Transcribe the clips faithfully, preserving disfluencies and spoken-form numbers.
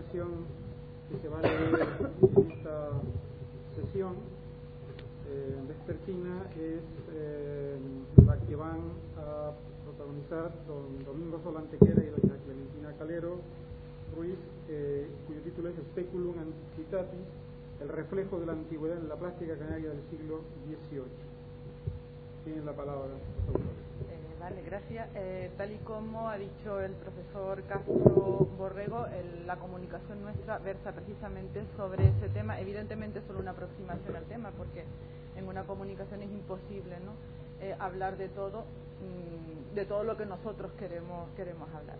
comunicación que se va a leer en esta sesión eh, vespertina es eh, la que van a protagonizar don Domingo Solantequera y doña Clementina Calero Ruiz, eh, cuyo título es Speculum Antiquitatis, el reflejo de la antigüedad en la plástica canaria del siglo dieciocho. Tienen la palabra los autores. Eh, vale, gracias. Eh, tal y como ha dicho el profesor Castro Borrego, el, la comunicación nuestra versa precisamente sobre ese tema. Evidentemente solo una aproximación al tema, porque en una comunicación es imposible, ¿no?, eh, hablar de todo, mmm, de todo lo que nosotros queremos, queremos hablar.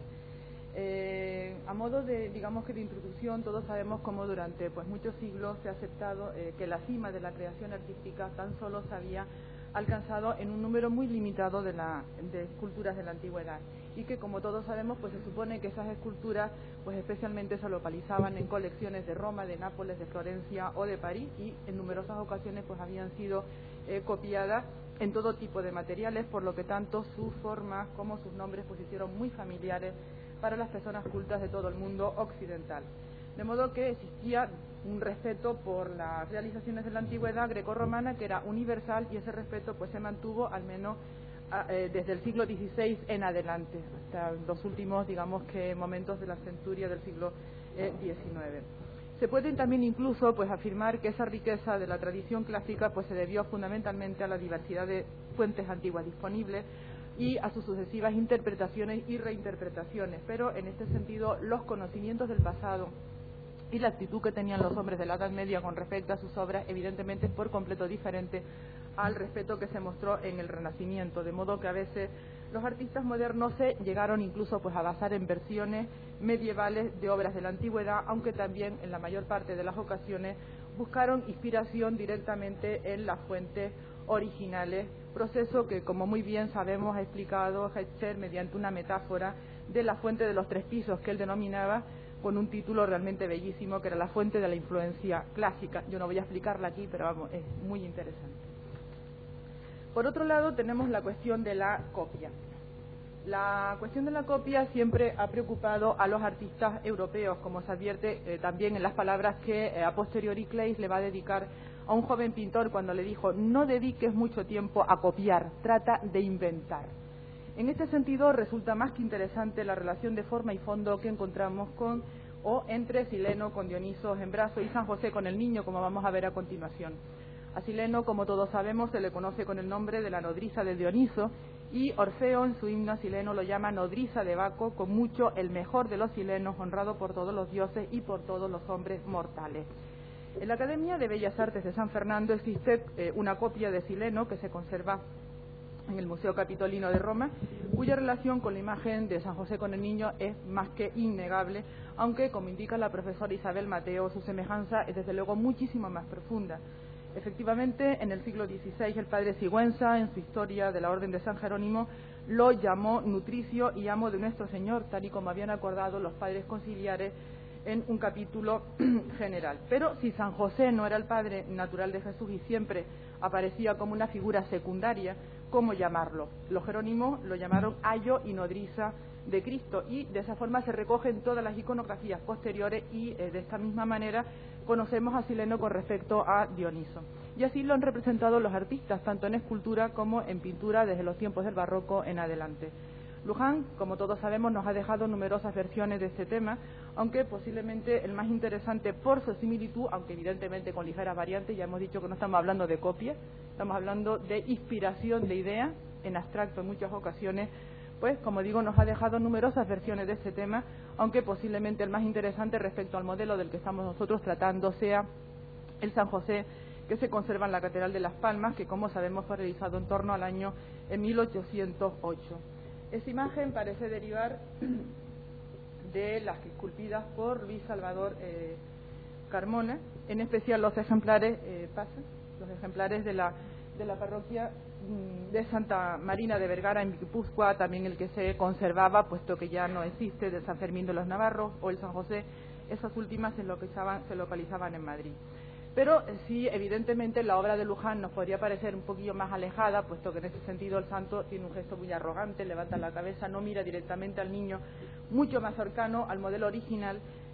Eh, a modo de, digamos que de introducción, todos sabemos cómo durante pues muchos siglos se ha aceptado eh, que la cima de la creación artística tan solo se había alcanzado en un número muy limitado de, la, de esculturas de la antigüedad, y que, como todos sabemos, pues se supone que esas esculturas pues especialmente se localizaban en colecciones de Roma, de Nápoles, de Florencia o de París, y en numerosas ocasiones pues habían sido eh, copiadas en todo tipo de materiales, por lo que tanto sus formas como sus nombres pues se hicieron muy familiares para las personas cultas de todo el mundo occidental. De modo que existía un respeto por las realizaciones de la antigüedad grecorromana que era universal, y ese respeto pues se mantuvo al menos a, eh, desde el siglo dieciséis en adelante, hasta los últimos, digamos que momentos de la centuria del siglo eh, diecinueve. Se puede también incluso pues afirmar que esa riqueza de la tradición clásica pues se debió fundamentalmente a la diversidad de fuentes antiguas disponibles y a sus sucesivas interpretaciones y reinterpretaciones, pero en este sentido los conocimientos del pasado y la actitud que tenían los hombres de la Edad Media con respecto a sus obras evidentemente es por completo diferente al respeto que se mostró en el Renacimiento, de modo que a veces los artistas modernos se llegaron incluso pues a basar en versiones medievales de obras de la antigüedad, aunque también en la mayor parte de las ocasiones buscaron inspiración directamente en las fuentes originales, proceso que, como muy bien sabemos, ha explicado Hetzer mediante una metáfora de la fuente de los tres pisos que él denominaba con un título realmente bellísimo, que era la fuente de la influencia clásica. Yo no voy a explicarla aquí, pero vamos, es muy interesante. Por otro lado, tenemos la cuestión de la copia. La cuestión de la copia siempre ha preocupado a los artistas europeos, como se advierte eh, también en las palabras que eh, a posteriori Claeys le va a dedicar a un joven pintor cuando le dijo: no dediques mucho tiempo a copiar, trata de inventar. En este sentido resulta más que interesante la relación de forma y fondo que encontramos con o entre Sileno con Dioniso en brazo y San José con el niño, como vamos a ver a continuación. A Sileno, como todos sabemos, se le conoce con el nombre de la nodriza de Dioniso, y Orfeo en su himno a Sileno lo llama nodriza de Baco, con mucho el mejor de los silenos, honrado por todos los dioses y por todos los hombres mortales. En la Academia de Bellas Artes de San Fernando existe eh, una copia de Sileno que se conserva en el Museo Capitolino de Roma, cuya relación con la imagen de San José con el niño es más que innegable, aunque, como indica la profesora Isabel Mateo, su semejanza es desde luego muchísimo más profunda. Efectivamente, en el siglo dieciséis el padre Sigüenza, en su historia de la Orden de San Jerónimo, lo llamó nutricio y amo de nuestro Señor, tal y como habían acordado los padres conciliares en un capítulo general. Pero si San José no era el padre natural de Jesús y siempre aparecía como una figura secundaria, ¿cómo llamarlo? Los jerónimos lo llamaron ayo y nodriza de Cristo, y de esa forma se recogen todas las iconografías posteriores, y eh, de esta misma manera conocemos a Sileno con respecto a Dioniso. Y así lo han representado los artistas, tanto en escultura como en pintura desde los tiempos del barroco en adelante. Luján, como todos sabemos, nos ha dejado numerosas versiones de este tema, aunque posiblemente el más interesante por su similitud, aunque evidentemente con ligeras variantes. Ya hemos dicho que no estamos hablando de copia, estamos hablando de inspiración de ideas, en abstracto en muchas ocasiones, pues como digo, nos ha dejado numerosas versiones de este tema, aunque posiblemente el más interesante respecto al modelo del que estamos nosotros tratando sea el San José que se conserva en la Catedral de Las Palmas, que como sabemos fue realizado en torno al año en mil ochocientos ocho. Esta imagen parece derivar de las esculpidas por Luis Salvador eh, Carmona, en especial los ejemplares, eh, pasa, los ejemplares de la, de la parroquia mmm, de Santa Marina de Vergara en Guipúzcoa, también el que se conservaba, puesto que ya no existe, de San Fermín de los Navarros o el San José. Esas últimas se localizaban, se localizaban en Madrid. Pero eh, sí, evidentemente la obra de Luján nos podría parecer un poquillo más alejada, puesto que en ese sentido el santo tiene un gesto muy arrogante, levanta la cabeza, no mira directamente al niño, mucho más cercano al modelo original,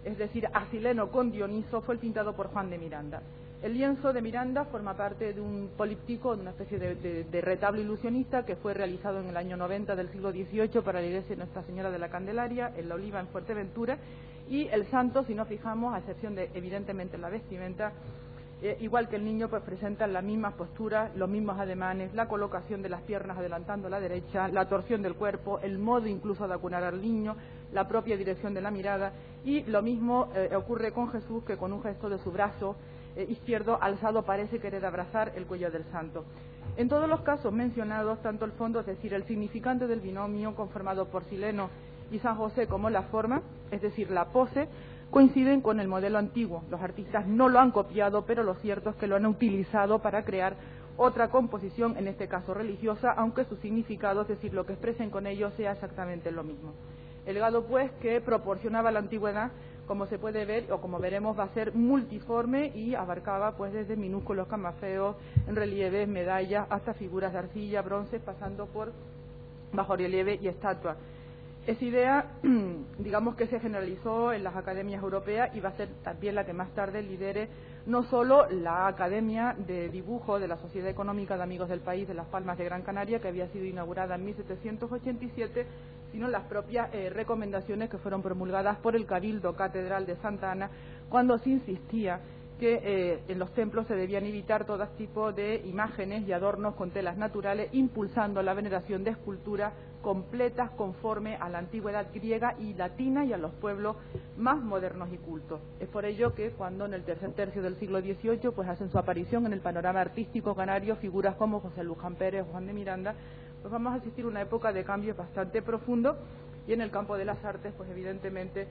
es decir, Asileno con Dioniso, fue el pintado por Juan de Miranda. El lienzo de Miranda forma parte de un políptico, de una especie de, de, de retablo ilusionista que fue realizado en el año noventa del siglo dieciocho para la iglesia de Nuestra Señora de la Candelaria, en La Oliva, en Fuerteventura, y el santo, si nos fijamos, a excepción de evidentemente la vestimenta, eh, igual que el niño, pues presenta las mismas posturas, los mismos ademanes, la colocación de las piernas adelantando a la derecha, la torsión del cuerpo, el modo incluso de acunar al niño, la propia dirección de la mirada, y lo mismo eh, ocurre con Jesús, que con un gesto de su brazo eh, izquierdo alzado parece querer abrazar el cuello del santo. En todos los casos mencionados, tanto el fondo, es decir, el significante del binomio conformado por Sileno y San José, como la forma, es decir, la pose, coinciden con el modelo antiguo. Los artistas no lo han copiado, pero lo cierto es que lo han utilizado para crear otra composición, en este caso religiosa, aunque su significado, es decir, lo que expresen con ello, sea exactamente lo mismo. El legado, pues, que proporcionaba la antigüedad, como se puede ver, o como veremos, va a ser multiforme y abarcaba, pues, desde minúsculos camafeos, en relieves, medallas, hasta figuras de arcilla, bronces, pasando por bajorrelieve y estatua. Esa idea, digamos que se generalizó en las academias europeas y va a ser también la que más tarde lidere no solo la Academia de Dibujo de la Sociedad Económica de Amigos del País de Las Palmas de Gran Canaria, que había sido inaugurada en mil setecientos ochenta y siete, sino las propias eh, recomendaciones que fueron promulgadas por el Cabildo Catedral de Santa Ana, cuando se insistía que eh, en los templos se debían evitar todo tipo de imágenes y adornos con telas naturales, impulsando la veneración de esculturas completas conforme a la antigüedad griega y latina y a los pueblos más modernos y cultos. Es por ello que cuando en el tercer tercio del siglo dieciocho pues hacen su aparición en el panorama artístico canario figuras como José Luján Pérez o Juan de Miranda, pues vamos a asistir a una época de cambios bastante profundo, y en el campo de las artes pues evidentemente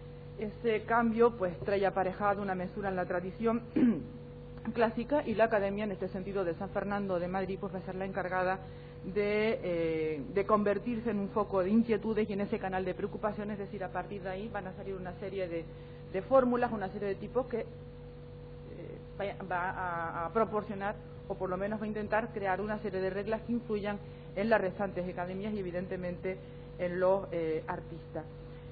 ese cambio pues trae aparejado una mesura en la tradición clásica, y la Academia, en este sentido, de San Fernando de Madrid, pues va a ser la encargada de, eh, de convertirse en un foco de inquietudes y en ese canal de preocupaciones. Es decir, a partir de ahí van a salir una serie de, de fórmulas, una serie de tipos que eh, va a, a proporcionar, o por lo menos va a intentar crear una serie de reglas que influyan en las restantes academias y evidentemente en los eh, artistas.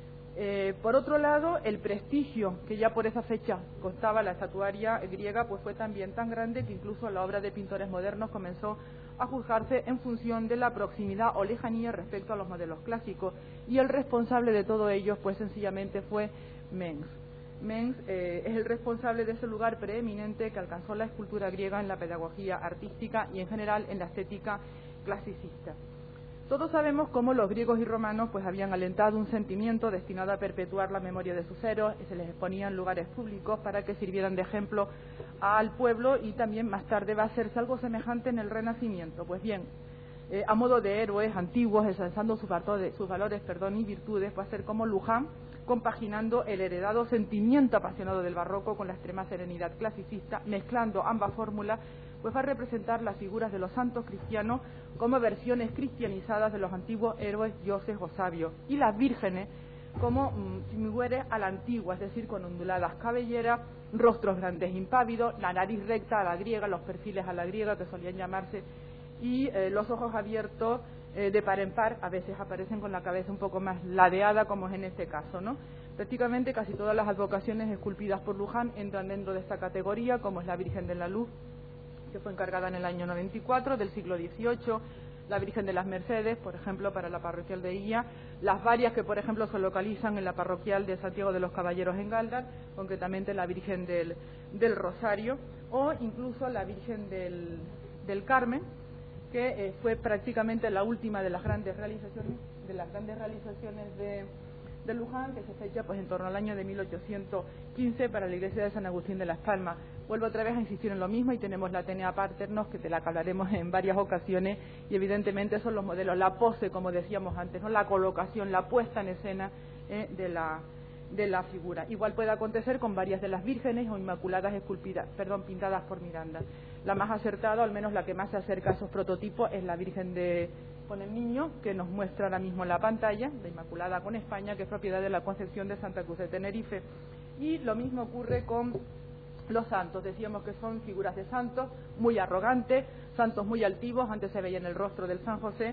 Eh, por otro lado, el prestigio que ya por esa fecha constaba la estatuaria griega, pues fue también tan grande que incluso la obra de pintores modernos comenzó a juzgarse en función de la proximidad o lejanía respecto a los modelos clásicos, y el responsable de todo ello pues sencillamente fue Mengs. Mengs eh, es el responsable de ese lugar preeminente que alcanzó la escultura griega en la pedagogía artística y en general en la estética clasicista. Todos sabemos cómo los griegos y romanos pues habían alentado un sentimiento destinado a perpetuar la memoria de sus héroes, y se les exponía en lugares públicos para que sirvieran de ejemplo al pueblo, y también más tarde va a hacerse algo semejante en el Renacimiento. Pues bien, eh, a modo de héroes antiguos, ensalzando sus, sus valores perdón, y virtudes, va a ser como Luján, compaginando el heredado sentimiento apasionado del barroco con la extrema serenidad clasicista, mezclando ambas fórmulas, pues va a representar las figuras de los santos cristianos como versiones cristianizadas de los antiguos héroes, dioses o sabios, y las vírgenes como mmm, figuras a la antigua, es decir, con onduladas cabelleras, rostros grandes impávidos, la nariz recta a la griega, los perfiles a la griega que solían llamarse, y eh, los ojos abiertos eh, de par en par, a veces aparecen con la cabeza un poco más ladeada, como es en este caso, ¿no? Prácticamente casi todas las advocaciones esculpidas por Luján entran dentro de esta categoría, como es la Virgen de la Luz, que fue encargada en el año noventa y cuatro del siglo dieciocho, la Virgen de las Mercedes, por ejemplo, para la parroquial de Illa, las varias que, por ejemplo, se localizan en la parroquial de Santiago de los Caballeros en Galdar, concretamente la Virgen del, del Rosario, o incluso la Virgen del, del Carmen, que eh, fue prácticamente la última de las grandes realizaciones de las grandes realizaciones de, de Luján, que se fecha pues en torno al año de mil ochocientos quince para la iglesia de San Agustín de Las Palmas. Vuelvo otra vez a insistir en lo mismo, y tenemos la Atenea Paternos, que de la que hablaremos en varias ocasiones, y evidentemente son los modelos, la pose, como decíamos antes, ¿no? La colocación, la puesta en escena eh, de la de la figura. Igual puede acontecer con varias de las vírgenes o inmaculadas esculpidas, perdón, pintadas por Miranda. La más acertada, o al menos la que más se acerca a esos prototipos, es la Virgen de con el Niño, que nos muestra ahora mismo en la pantalla, la Inmaculada con España, que es propiedad de la Concepción de Santa Cruz de Tenerife. Y lo mismo ocurre con los santos. Decíamos que son figuras de santos muy arrogantes, santos muy altivos. Antes se veía en el rostro del San José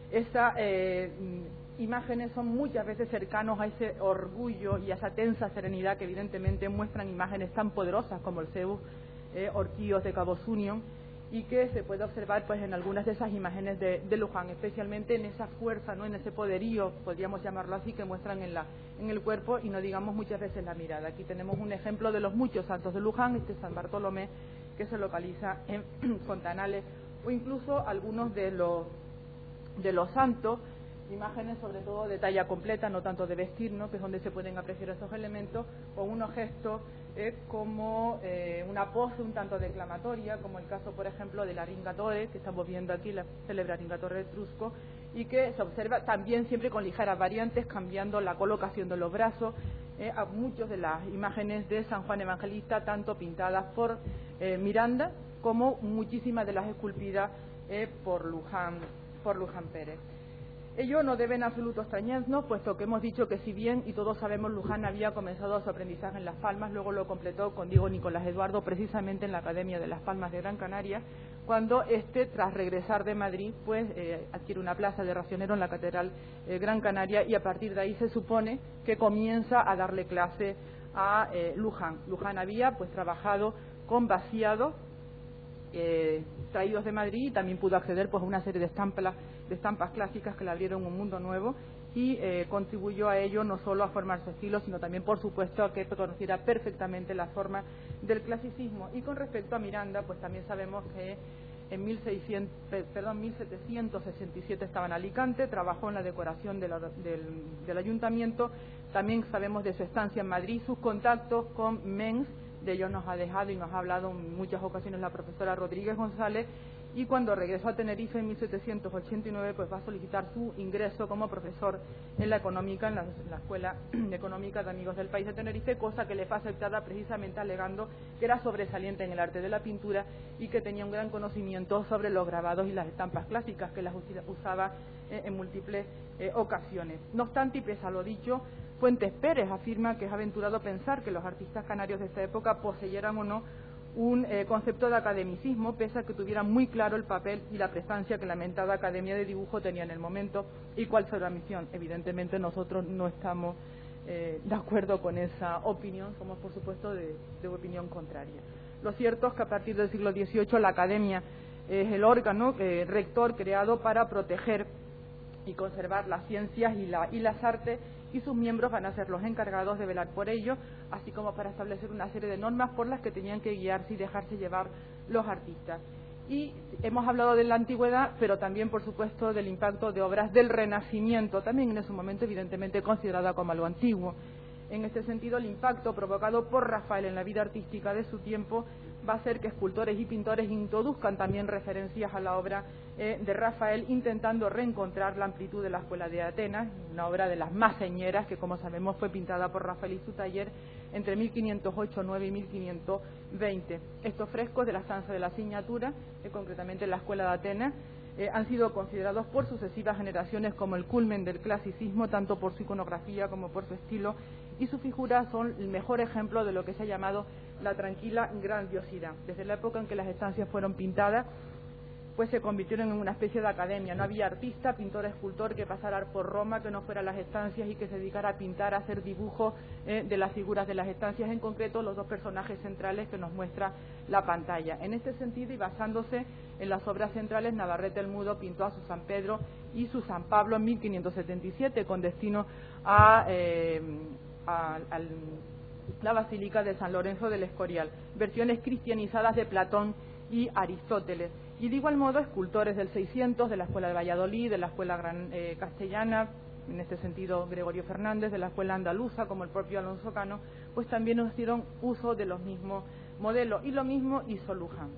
Esas eh, imágenes son muchas veces cercanos a ese orgullo y a esa tensa serenidad que evidentemente muestran imágenes tan poderosas como el Zeus, eh, Orquídeos de Cabo Sunion, y que se puede observar pues en algunas de esas imágenes de, de Luján, especialmente en esa fuerza, ¿no?, en ese poderío, podríamos llamarlo así, que muestran en, la, en el cuerpo y no digamos muchas veces la mirada. Aquí tenemos un ejemplo de los muchos santos de Luján, este San Bartolomé, que se localiza en Fontanales, o incluso algunos de los, de los santos, imágenes sobre todo de talla completa, no tanto de vestir, ¿no?, que es donde se pueden apreciar esos elementos, o unos gestos eh, como eh, una pose un tanto declamatoria, como el caso, por ejemplo, de la Ringatore, que estamos viendo aquí, la célebre Ringatore etrusco, y que se observa también siempre con ligeras variantes, cambiando la colocación de los brazos, eh, a muchas de las imágenes de San Juan Evangelista, tanto pintadas por eh, Miranda, como muchísimas de las esculpidas eh, por Luján, por Luján Pérez. Ello no debe en absoluto extrañarnos, puesto que hemos dicho que si bien, y todos sabemos, Luján había comenzado su aprendizaje en Las Palmas, luego lo completó con Diego Nicolás Eduardo, precisamente en la Academia de Las Palmas de Gran Canaria, cuando éste, tras regresar de Madrid, pues eh, adquiere una plaza de racionero en la Catedral eh, Gran Canaria, y a partir de ahí se supone que comienza a darle clase a eh, Luján. Luján había pues trabajado con vaciados eh, traídos de Madrid, y también pudo acceder pues a una serie de estampas, de estampas clásicas que le abrieron un mundo nuevo, y eh, contribuyó a ello no solo a formar su estilo, sino también, por supuesto, a que conociera perfectamente la forma del clasicismo. Y con respecto a Miranda, pues también sabemos que en mil seiscientos, perdón, mil setecientos sesenta y siete estaba en Alicante, trabajó en la decoración de la, del, del ayuntamiento. También sabemos de su estancia en Madrid, sus contactos con Mens, de ellos nos ha dejado y nos ha hablado en muchas ocasiones la profesora Rodríguez González, y cuando regresó a Tenerife en mil setecientos ochenta y nueve pues va a solicitar su ingreso como profesor en la económica, en la, en la Escuela Económica de Amigos del País de Tenerife, cosa que le fue aceptada precisamente alegando que era sobresaliente en el arte de la pintura y que tenía un gran conocimiento sobre los grabados y las estampas clásicas, que las usaba eh, en múltiples eh, ocasiones. No obstante, y pese a lo dicho, Fuentes Pérez afirma que es aventurado pensar que los artistas canarios de esta época poseyeran o no un eh, concepto de academicismo, pese a que tuvieran muy claro el papel y la prestancia que la mentada Academia de Dibujo tenía en el momento y cuál fue la misión. Evidentemente nosotros no estamos eh, de acuerdo con esa opinión, somos por supuesto de, de opinión contraria. Lo cierto es que a partir del siglo dieciocho la Academia es el órgano eh, rector creado para proteger y conservar las ciencias y, la, y las artes, y sus miembros van a ser los encargados de velar por ello, así como para establecer una serie de normas por las que tenían que guiarse y dejarse llevar los artistas. Y hemos hablado de la antigüedad, pero también, por supuesto, del impacto de obras del Renacimiento, también en ese momento evidentemente considerada como algo antiguo. En este sentido, el impacto provocado por Rafael en la vida artística de su tiempo va a hacer que escultores y pintores introduzcan también referencias a la obra eh, de Rafael, intentando reencontrar la amplitud de la Escuela de Atenas, una obra de las más señeras que, como sabemos, fue pintada por Rafael y su taller entre mil quinientos ocho, nueve y mil quinientos veinte. Estos frescos de la estancia de la Signatura, eh, concretamente en la Escuela de Atenas, eh, han sido considerados por sucesivas generaciones como el culmen del clasicismo, tanto por su iconografía como por su estilo, y sus figuras son el mejor ejemplo de lo que se ha llamado la tranquila grandiosidad. Desde la época en que las estancias fueron pintadas, pues se convirtieron en una especie de academia. No había artista, pintor, escultor que pasara por Roma, que no fuera a las estancias y que se dedicara a pintar, a hacer dibujos eh, de las figuras de las estancias, en concreto los dos personajes centrales que nos muestra la pantalla. En este sentido, y basándose en las obras centrales, Navarrete el Mudo pintó a su San Pedro y su San Pablo en mil quinientos setenta y siete, con destino a, eh, a, a la Basílica de San Lorenzo del Escorial, versiones cristianizadas de Platón y Aristóteles. Y de igual modo, escultores del seiscientos, de la Escuela de Valladolid, de la Escuela gran, eh, castellana, en este sentido Gregorio Fernández, de la Escuela andaluza, como el propio Alonso Cano, pues también hicieron uso de los mismos modelos. Y lo mismo hizo Luján.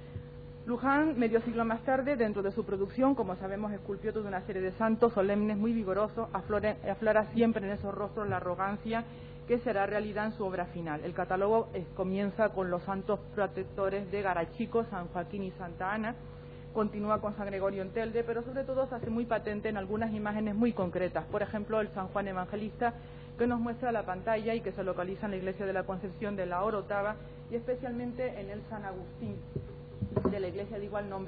Luján, medio siglo más tarde, dentro de su producción, como sabemos, esculpió toda una serie de santos solemnes muy vigorosos, aflora, aflora siempre en esos rostros la arrogancia que será realidad en su obra final. El catálogo eh, comienza con los santos protectores de Garachico, San Joaquín y Santa Ana, continúa con San Gregorio en Telde, pero sobre todo se hace muy patente en algunas imágenes muy concretas. Por ejemplo, el San Juan Evangelista, que nos muestra la pantalla y que se localiza en la iglesia de la Concepción de la Orotava, y especialmente en el San Agustín, de la iglesia de igual nombre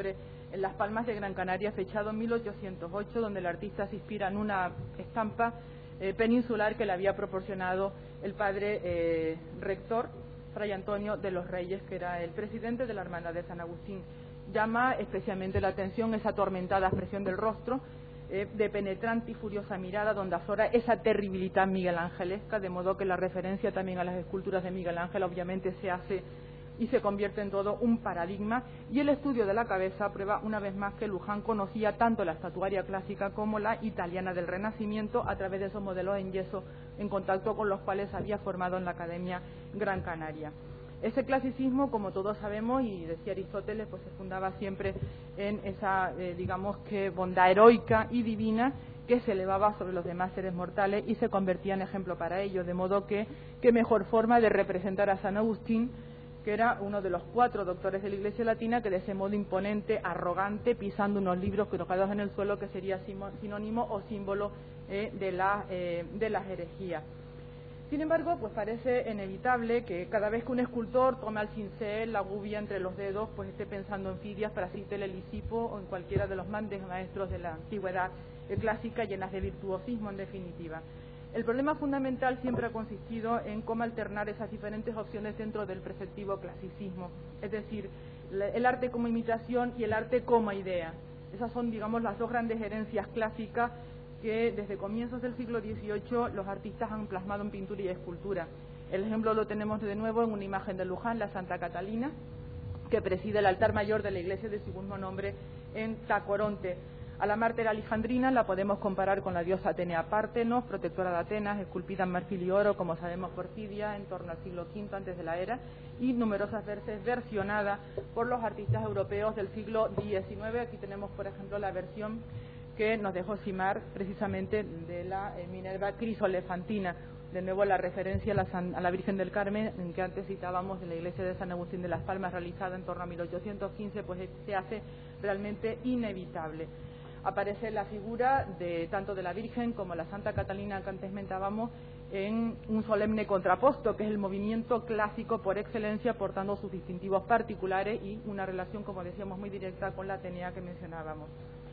en Las Palmas de Gran Canaria, fechado en mil ochocientos ocho, donde el artista se inspira en una estampa eh, peninsular que le había proporcionado el padre eh, rector, Fray Antonio de los Reyes, que era el presidente de la Hermandad de San Agustín. Llama especialmente la atención esa atormentada expresión del rostro, eh, de penetrante y furiosa mirada, donde aflora esa terribilidad miguelangelesca, de modo que la referencia también a las esculturas de Miguel Ángel obviamente se hace y se convierte en todo un paradigma, y el estudio de la cabeza prueba una vez más que Luján conocía tanto la estatuaria clásica como la italiana del Renacimiento a través de esos modelos en yeso en contacto con los cuales había formado en la Academia Gran Canaria. Ese clasicismo, como todos sabemos, y decía Aristóteles, pues se fundaba siempre en esa, eh, digamos que, bondad heroica y divina que se elevaba sobre los demás seres mortales y se convertía en ejemplo para ellos, de modo que, qué mejor forma de representar a San Agustín, que era uno de los cuatro doctores de la Iglesia Latina, que de ese modo imponente, arrogante, pisando unos libros colocados en el suelo, que sería sinónimo o símbolo eh, de, la, eh, de las herejías. Sin embargo, pues parece inevitable que cada vez que un escultor tome al cincel, la gubia entre los dedos, pues esté pensando en Fidias, Praxíteles, Lisipo o en cualquiera de los grandes maestros de la antigüedad eh, clásica, llenas de virtuosismo en definitiva. El problema fundamental siempre ha consistido en cómo alternar esas diferentes opciones dentro del preceptivo clasicismo, es decir, el arte como imitación y el arte como idea. Esas son, digamos, las dos grandes herencias clásicas que desde comienzos del siglo dieciocho los artistas han plasmado en pintura y escultura. El ejemplo lo tenemos de nuevo en una imagen de Luján, la Santa Catalina, que preside el altar mayor de la iglesia de su mismo nombre en Tacoronte. A la mártir alejandrina la podemos comparar con la diosa Atenea Pártenos, protectora de Atenas, esculpida en marfil y oro, como sabemos por Fidia, en torno al siglo quinto antes de la era, y numerosas veces versionada por los artistas europeos del siglo diecinueve. Aquí tenemos, por ejemplo, la versión que nos dejó Simar, precisamente de la eh, Minerva Crisolefantina. De nuevo la referencia a la, San, a la Virgen del Carmen, en que antes citábamos de la iglesia de San Agustín de Las Palmas, realizada en torno a mil ochocientos quince, pues se hace realmente inevitable. Aparece la figura de tanto de la Virgen como la Santa Catalina que antes mentábamos en un solemne contraposto, que es el movimiento clásico por excelencia, portando sus distintivos particulares y una relación, como decíamos, muy directa con la Atenea que mencionábamos.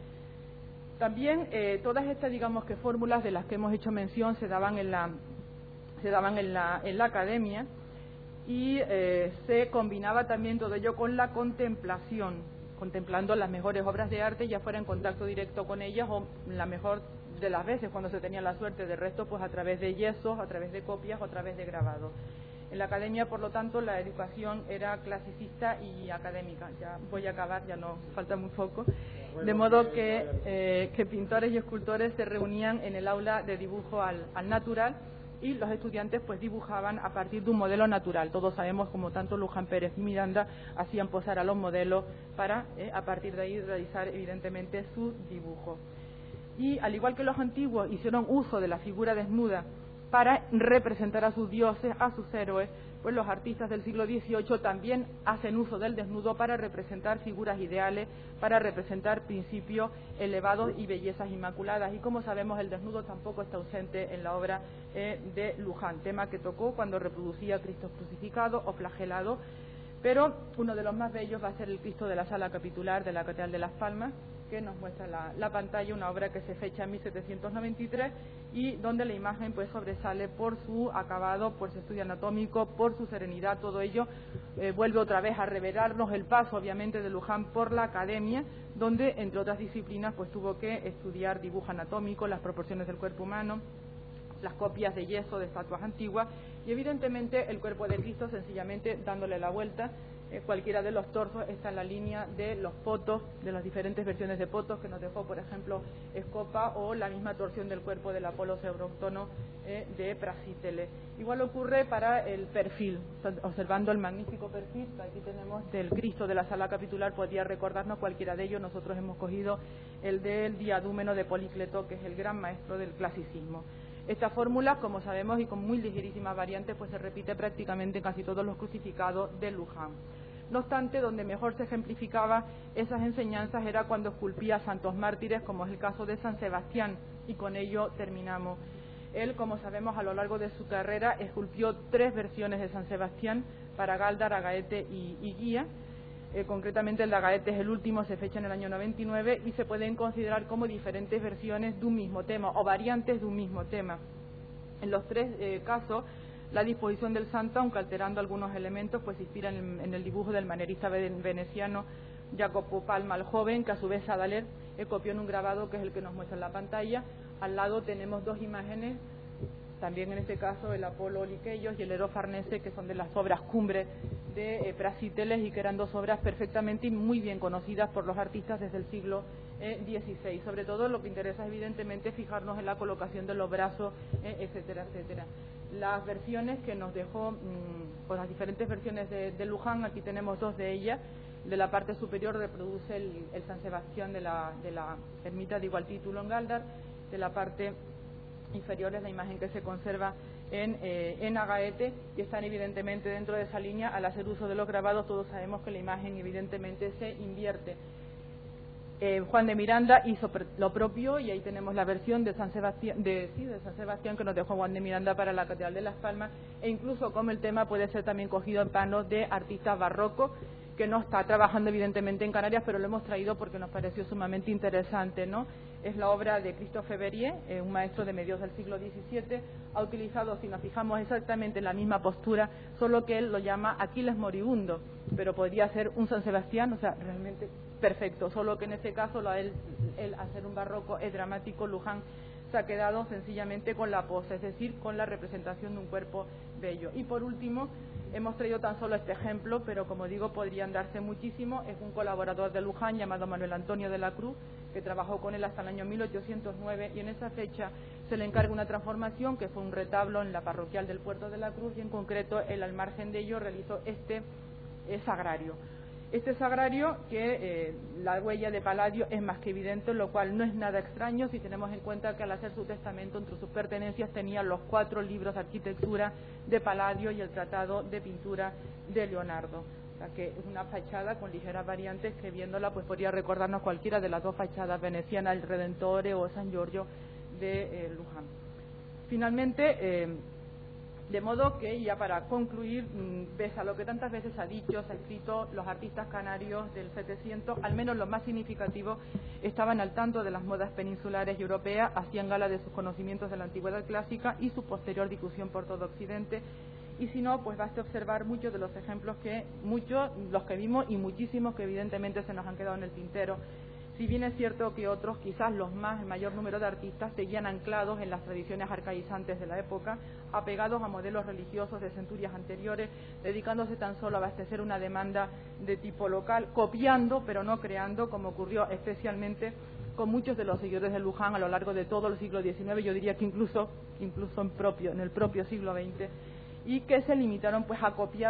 También eh, todas estas, digamos que fórmulas de las que hemos hecho mención se daban en la, se daban en la, en la academia, y eh, se combinaba también todo ello con la contemplación, contemplando las mejores obras de arte, ya fuera en contacto directo con ellas o la mejor de las veces cuando se tenía la suerte, de resto pues a través de yesos, a través de copias o a través de grabados. En la academia, por lo tanto, la educación era clasicista y académica. Ya voy a acabar, ya no falta muy poco. De modo que, eh, que pintores y escultores se reunían en el aula de dibujo al, al natural, y los estudiantes pues dibujaban a partir de un modelo natural. Todos sabemos como tanto Luján, Pérez y Miranda hacían posar a los modelos para eh, a partir de ahí realizar evidentemente su dibujo. Y al igual que los antiguos hicieron uso de la figura desnuda para representar a sus dioses, a sus héroes, pues los artistas del siglo dieciocho también hacen uso del desnudo para representar figuras ideales, para representar principios elevados y bellezas inmaculadas. Y como sabemos, el desnudo tampoco está ausente en la obra eh, de Luján, tema que tocó cuando reproducía a Cristo crucificado o flagelado, pero uno de los más bellos va a ser el Cristo de la Sala Capitular de la Catedral de Las Palmas, que nos muestra la, la pantalla, una obra que se fecha en mil setecientos noventa y tres y donde la imagen pues sobresale por su acabado, por su estudio anatómico, por su serenidad. Todo ello eh, vuelve otra vez a revelarnos el paso obviamente de Luján por la academia, donde entre otras disciplinas pues tuvo que estudiar dibujo anatómico, las proporciones del cuerpo humano, las copias de yeso de estatuas antiguas y evidentemente el cuerpo de Cristo, sencillamente dándole la vuelta. Eh, cualquiera de los torsos está en la línea de los potos, de las diferentes versiones de potos que nos dejó, por ejemplo, Escopa, o la misma torsión del cuerpo del Apolo Seuróctono eh, de Praxíteles. Igual ocurre para el perfil, observando el magnífico perfil que aquí tenemos del Cristo de la Sala Capitular, podría recordarnos cualquiera de ellos. Nosotros hemos cogido el del Diadúmeno de Polícleto, que es el gran maestro del clasicismo. Esta fórmula, como sabemos, y con muy ligerísimas variantes, pues se repite prácticamente en casi todos los crucificados de Luján. No obstante, donde mejor se ejemplificaba esas enseñanzas era cuando esculpía a santos mártires, como es el caso de San Sebastián, y con ello terminamos. Él, como sabemos, a lo largo de su carrera esculpió tres versiones de San Sebastián para Gáldar, Agaete y, y Guía. eh, concretamente el de Agaete es el último, se fecha en el año noventa y nueve y se pueden considerar como diferentes versiones de un mismo tema o variantes de un mismo tema. En los tres eh, casos, la disposición del santo, aunque alterando algunos elementos, pues se inspira en, en el dibujo del manierista veneciano Jacopo Palma el Joven, que a su vez Sadaler eh, copió en un grabado que es el que nos muestra en la pantalla. Al lado tenemos dos imágenes, también en este caso el Apolo Liqueios y el Ero Farnese, que son de las obras cumbre de eh, Praxíteles y que eran dos obras perfectamente y muy bien conocidas por los artistas desde el siglo eh, dieciséis. Sobre todo lo que interesa evidentemente fijarnos en la colocación de los brazos, eh, etcétera, etcétera. Las versiones que nos dejó, mmm, pues las diferentes versiones de, de Luján, aquí tenemos dos de ellas. De la parte superior reproduce el, el San Sebastián de la, de la ermita de igual título en Galdar. De la parte inferior es la imagen que se conserva en, eh, en Agaete y están evidentemente dentro de esa línea. Al hacer uso de los grabados todos sabemos que la imagen evidentemente se invierte. Eh, Juan de Miranda hizo lo propio y ahí tenemos la versión de San Sebastián, de, sí, de San Sebastián que nos dejó Juan de Miranda para la Catedral de Las Palmas, e incluso como el tema puede ser también cogido en manos de artistas barrocos, que no está trabajando evidentemente en Canarias, pero lo hemos traído porque nos pareció sumamente interesante, ¿no? Es la obra de Christophe Berrier, eh, un maestro de mediados del siglo diecisiete, ha utilizado, si nos fijamos exactamente en la misma postura, solo que él lo llama Aquiles moribundo, pero podría ser un San Sebastián, o sea, realmente perfecto, solo que en este caso lo, él, él hacer un barroco es dramático. Luján se ha quedado sencillamente con la pose, es decir, con la representación de un cuerpo bello. Y por último, hemos traído tan solo este ejemplo, pero como digo, podrían darse muchísimo. Es un colaborador de Luján llamado Manuel Antonio de la Cruz, que trabajó con él hasta el año mil ochocientos nueve, y en esa fecha se le encarga una transformación que fue un retablo en la parroquial del Puerto de la Cruz, y en concreto él, al margen de ello, realizó este eh, sagrario. Este sagrario, que eh, la huella de Palladio es más que evidente, lo cual no es nada extraño si tenemos en cuenta que al hacer su testamento entre sus pertenencias tenía los cuatro libros de arquitectura de Palladio y el tratado de pintura de Leonardo. O sea que es una fachada con ligeras variantes que viéndola pues podría recordarnos cualquiera de las dos fachadas venecianas, el Redentore o San Giorgio de eh, Luján. Finalmente, eh, de modo que, ya para concluir, pese a lo que tantas veces ha dicho, se ha escrito, los artistas canarios del setecientos, al menos los más significativos, estaban al tanto de las modas peninsulares y europeas, hacían gala de sus conocimientos de la antigüedad clásica y su posterior difusión por todo Occidente. Y si no, pues basta observar muchos de los ejemplos que, muchos, los que vimos y muchísimos que evidentemente se nos han quedado en el tintero. Si bien es cierto que otros, quizás los más, el mayor número de artistas, seguían anclados en las tradiciones arcaizantes de la época, apegados a modelos religiosos de centurias anteriores, dedicándose tan solo a abastecer una demanda de tipo local, copiando pero no creando, como ocurrió especialmente con muchos de los seguidores de Luján a lo largo de todo el siglo diecinueve, yo diría que incluso, incluso en, propio, en el propio siglo veinte, y que se limitaron pues a copiar